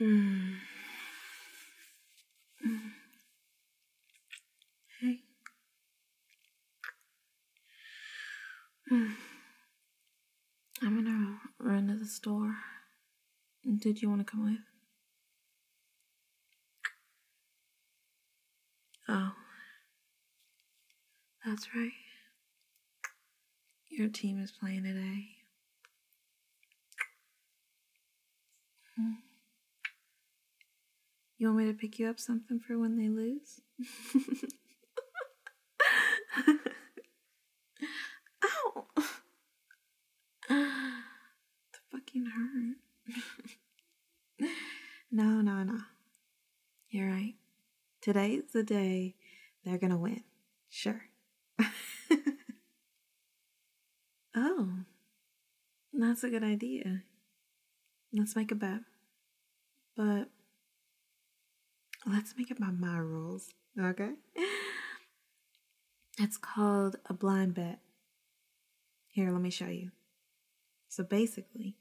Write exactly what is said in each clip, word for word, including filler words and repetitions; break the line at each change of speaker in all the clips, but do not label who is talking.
Mm. Hey. Mm. I'm gonna run to the store. Did you want to come with? Oh. That's right. Your team is playing today. Mm. You want me to pick you up something for when they lose? Ow! That fucking hurt. No, no, no. You're right. Today's the day they're gonna win. Sure. Oh, that's a good idea. Let's make a bet. But let's make it by my rules, okay? It's called a blind bet. Here, let me show you. So basically,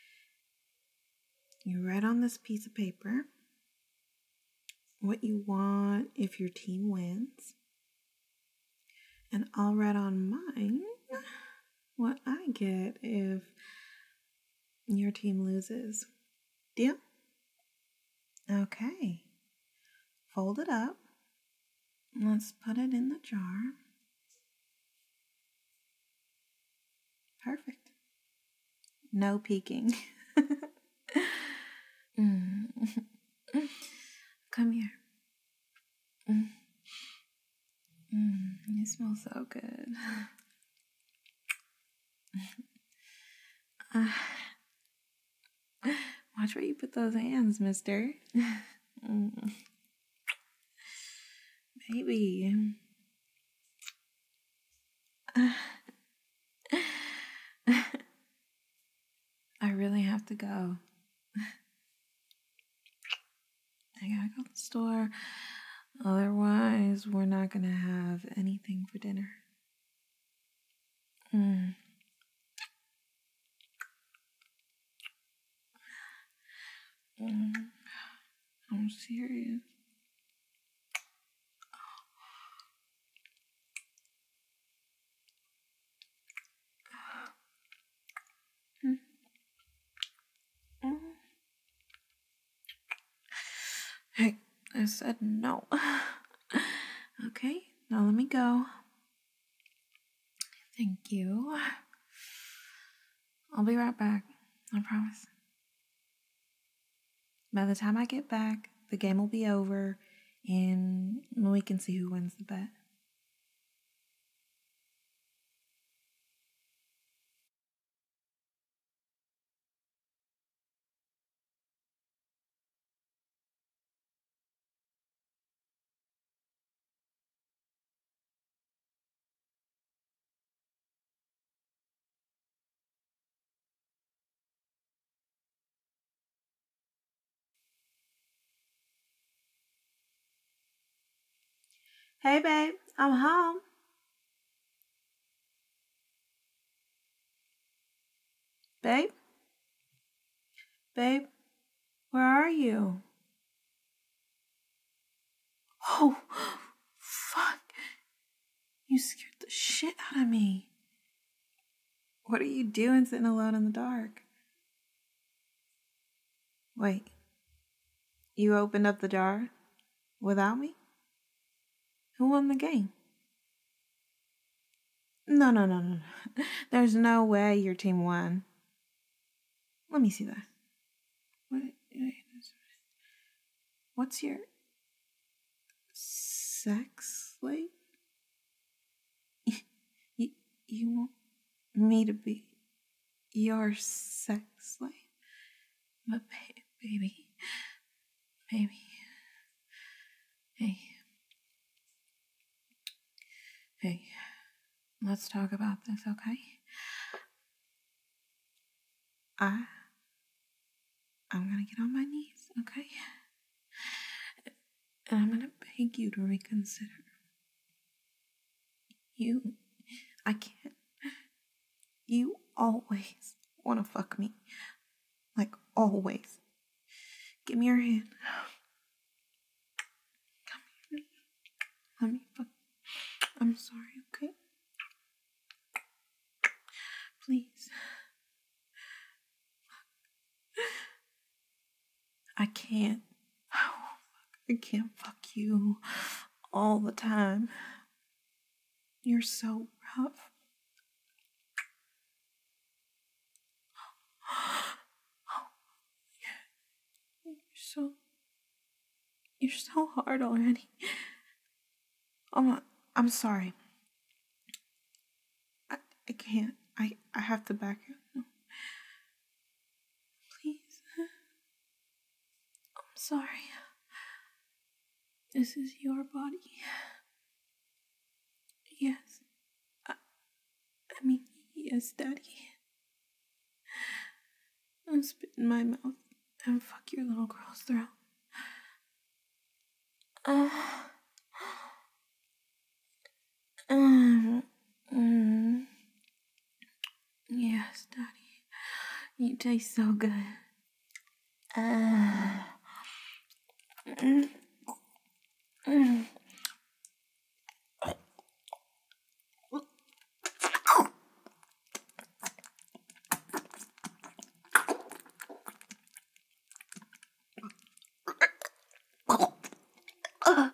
you write on this piece of paper what you want if your team wins. And I'll write on mine what I get if your team loses. Deal? Okay. Fold it up. Let's put it in the jar. Perfect. No peeking. mm. Come here. Mm. Mm. You smell so good. uh, watch where you put those hands, mister. mm. Baby. I really have to go. I gotta go to the store. Otherwise, we're not gonna have anything for dinner. Mm. Mm. I'm serious. Mm. Mm. Hey, I said no. Okay, now let me go. Thank you. I'll be right back. I promise. By the time I get back, the game will be over and we can see who wins the bet. Hey, babe, I'm home. Babe? Babe, where are you? Oh, fuck. You scared the shit out of me. What are you doing sitting alone in the dark? Wait. You opened up the jar without me? Who won the game? No, no, no, no, no. There's no way your team won. Let me see that. What? What's your sex slave? You, you want me to be your sex slave? But ba- baby, baby, hey, hey, let's talk about this, okay? I, I'm gonna get on my knees, okay? And I'm gonna beg you to reconsider. You, I can't. You always want to fuck me. Like, always. Give me your hand. Come here. Let me fuck. I'm sorry, okay? Please. I can't. I can't fuck you all the time. You're so rough. You're so... You're so hard already. I'm, I'm sorry. I, I can't. I, I have to back out. Please. I'm sorry. This is your body. Yes. I, I mean, yes, Daddy. I'll spit in my mouth and fuck your little girl's throat. Uh, um, mm, yes, Daddy. You taste so good. Uh, mm, mm. Uh,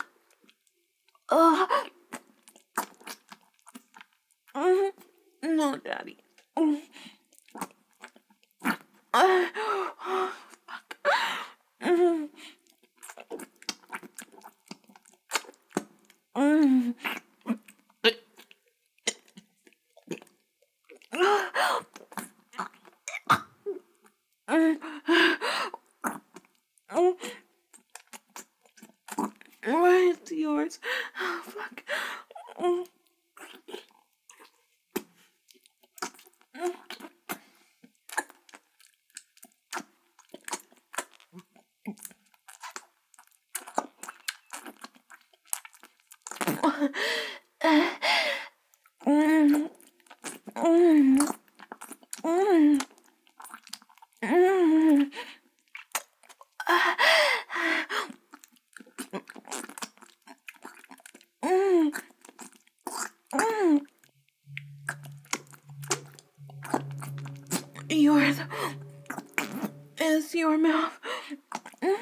uh, mm, no, Daddy. Mm. Uh, oh, fuck. Mm. Mm. It's yours. Oh, fuck. Mm. Mm. Mm. Mm. Mm. Mm. Mm. Yours is your mouth. Mm.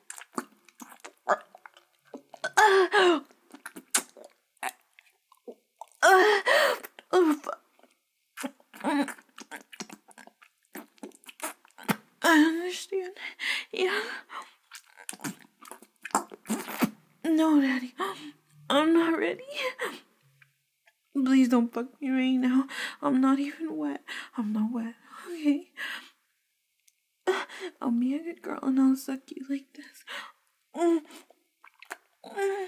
Uh, uh, uh, I understand. Yeah. No, Daddy. I'm not ready. Please don't fuck me right now. I'm not even wet. I'm not wet. Okay. I'll be a good girl and I'll suck you like this. Mm. Mm.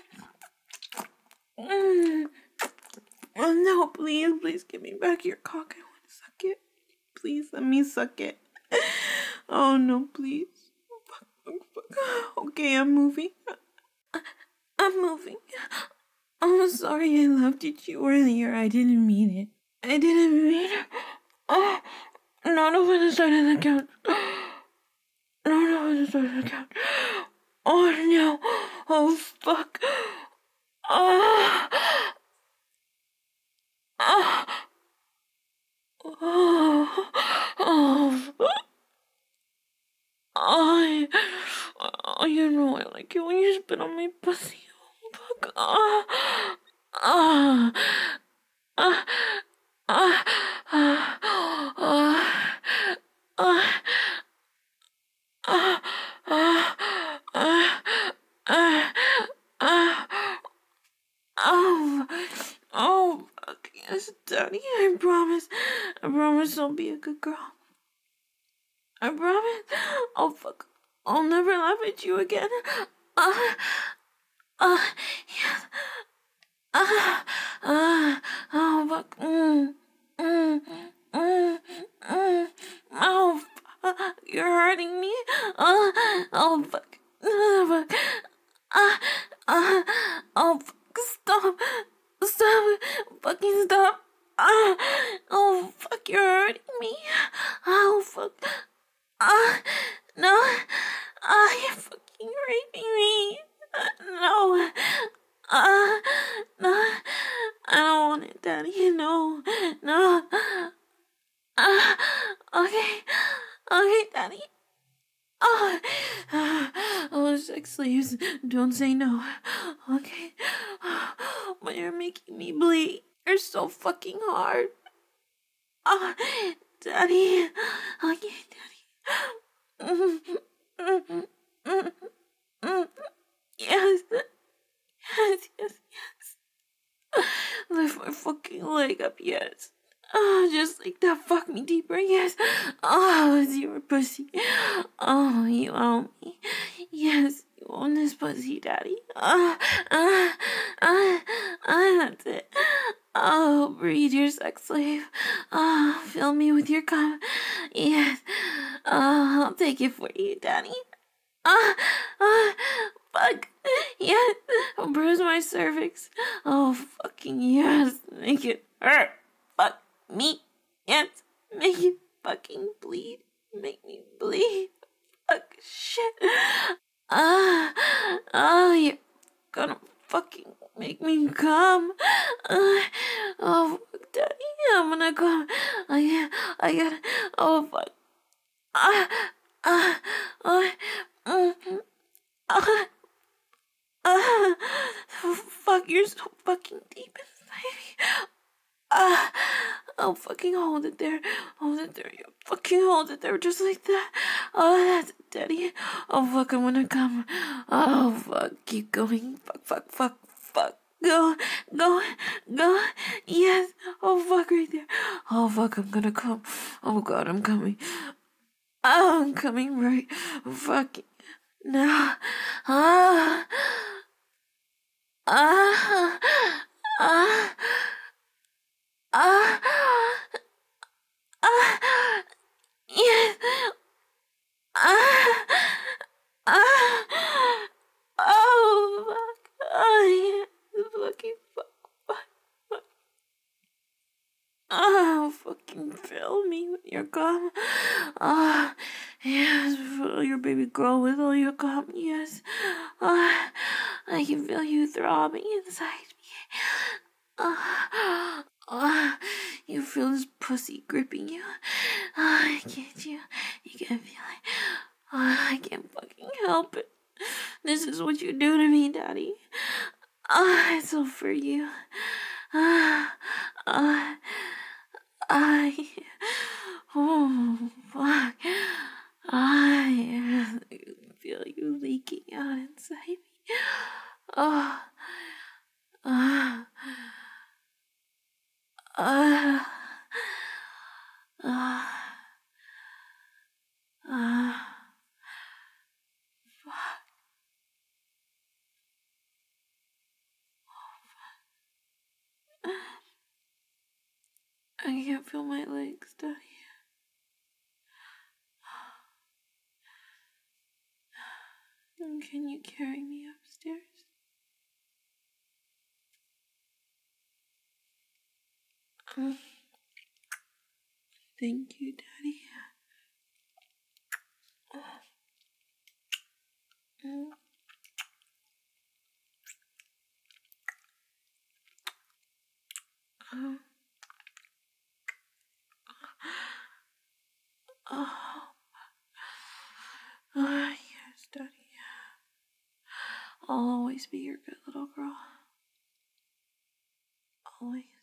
Mm. Oh, no, please, please give me back your cock. I want to suck it. Please let me suck it. Oh, no, please. Fuck, fuck, fuck. Okay, I'm moving. I'm moving. I'm sorry I laughed at you earlier. I didn't mean it. I didn't mean it. Oh, not over the side of the couch. Not over the side of the couch. Oh, no. Oh, fuck. Oh. Oh. Oh. Oh. I, oh, you know I like it when you spit on my pussy. Oh, fuck. Ah. Ah. Ah. Ah. Ah. Ah. Ah. Ah, ah, ah, ah, ah, oh, oh, fuck, yes, Daddy, I promise, I promise I'll be a good girl. I promise. Oh, fuck, I'll never laugh at you again. Ah, ah, yes, ah, ah, oh, fuck, mm, mm, mm, mm, oh, fuck, you're hurting me. Uh, oh, fuck. Oh, fuck. Uh, uh, oh, fuck. Stop. Stop. Fucking stop. Uh, oh, fuck. You're hurting me. Oh, fuck. Uh, no.
you're fucking raping me. Uh, no. Uh, no. I don't want it, Daddy. No. No. Uh, okay. Okay, Daddy. Oh, oh, sex slaves, don't say no. Okay. But you're making me bleed. You're so fucking hard. Oh, Daddy. Okay, Daddy. Yes. Yes, yes, yes. Lift my fucking leg up, yes. Oh, just like that, fuck me deeper, yes. Oh, it's your pussy. Oh, you own me. Yes, you own this pussy, Daddy. Ah, ah, ah, ah, that's it. Oh, breathe, your sex slave. Oh, fill me with your cum. Yes. Oh, I'll take it for you, Daddy. Ah, ah, fuck. Yes. Bruise my cervix. Oh, fucking yes. Make it hurt. Fuck me. Yes. Make it fucking bleed. Make me bleed. Fuck shit. Ah, oh, you're gonna fucking make me come. Uh, oh, fuck, Daddy. I'm gonna come. I, I gotta. Oh, fuck. Ah, ah, ah. Mm, ah, ah, fuck, you're so fucking deep inside me. Ah, oh, fucking hold it there. Hold it there. You fucking hold it there just like that. Oh, that's it, Daddy. Oh, fuck, I'm gonna come. Oh, fuck, keep going. Fuck, fuck, fuck, fuck. Go, go, go. Yes. Oh, fuck, right there. Oh, fuck, I'm gonna come. Oh, God, I'm coming. Oh, I'm coming right. Fuck. No. Ah. Ah. Ah. Ah. Ah. Yes. Ah. Ah. Oh, fuck. Oh, yeah. Fucking fuck. Fuck. Fuck. Oh, fucking fill me with your cum. Ah, yes, fill your baby girl with all your cum, yes. Ah, I can feel you throbbing inside me. Ah, ah, you feel this pussy gripping you. Ah, can't you? You can feel it. Ah, I can't fucking help it. This is what you do to me, Daddy. Ah, it's all for you. Ah, ah. I, oh, fuck. I feel you leaking out inside me. Oh, ah, ah, ah, ah, fuck. I can't feel my legs, Daddy. Can you carry me upstairs? Um, thank you, Daddy. Mm. Oh. Oh. Oh, yes, Daddy. I'll always be your good little girl. Always.